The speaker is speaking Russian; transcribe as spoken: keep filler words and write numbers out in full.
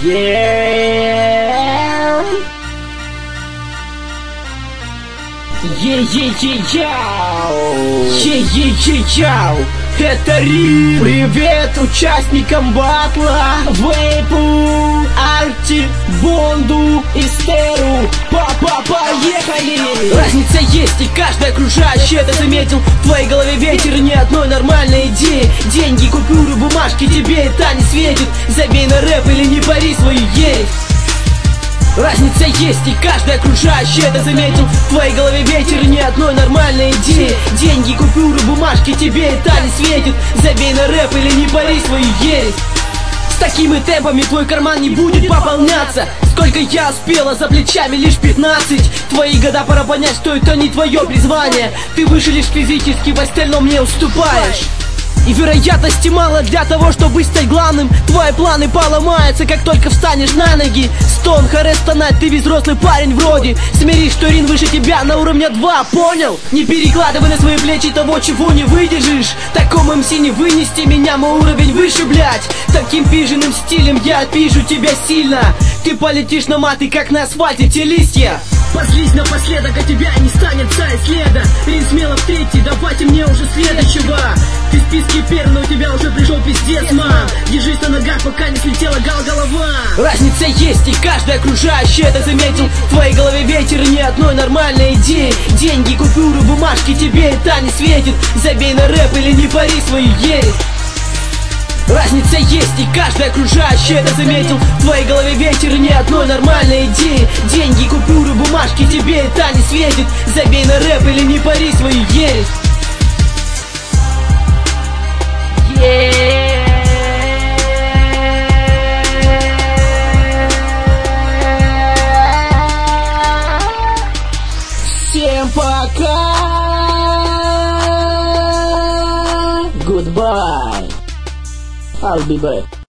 Yeah. Е-е-е-яу! Е-е-е-яу! Это Рин! Привет участникам батла! Вейпу, Арти, Бонду и Стеру! Папа, поехали! Разница есть, и каждый окружающий это заметил. В твоей голове ветер, ни одной нормальной идеи. Деньги, купюры, бумажки, тебе это не светит. Забей на рэп или не пари свою ересь. Разница есть, и каждый окружающий это заметил. В твоей голове ветер, ни одной нормальной идеи. Деньги, купюры, бумажки, тебе это не светит. Забей на рэп или не пари свою ересь. С такими темпами твой карман не будет пополняться. Сколько я успела, за плечами лишь пятнадцать. Твои года пора понять, что это не твое призвание. Ты выше лишь физически, в остальном не уступаешь. И вероятности мало для того, чтобы стать главным. Твои планы поломаются, как только встанешь на ноги. Стон, харе стонать, ты ведь взрослый парень вроде. Смирись, что Рин выше тебя на уровне два, понял? Не перекладывай на свои плечи того, чего не выдержишь. Такому эм си не вынести, меня мой уровень выше, блять. Таким пиженным стилем я отпижу тебя сильно. Ты полетишь на маты, как на асфальте те листья. Позлись напоследок, а тебя не станет царь следа. Рин смело в третий, давайте мне уже следующего. Ты в списке первый, но у тебя уже пришел пиздец, мам. Держись на ногах, пока не слетела гал-голова. Разница есть, и каждый окружающий это заметил. В твоей голове ветер, ни одной нормальной идеи. Деньги, купюры, бумажки, тебе это не светит. Забей на рэп или не пари свою ересь. Разница есть, и каждый окружающий это заметил. В твоей голове ветер, ни одной нормальной идеи. Деньги, купюры, бумажки, тебе это не светит. Забей на рэп или не пари свою ересь. Yeah. Всем пока. Goodbye. I'll be back.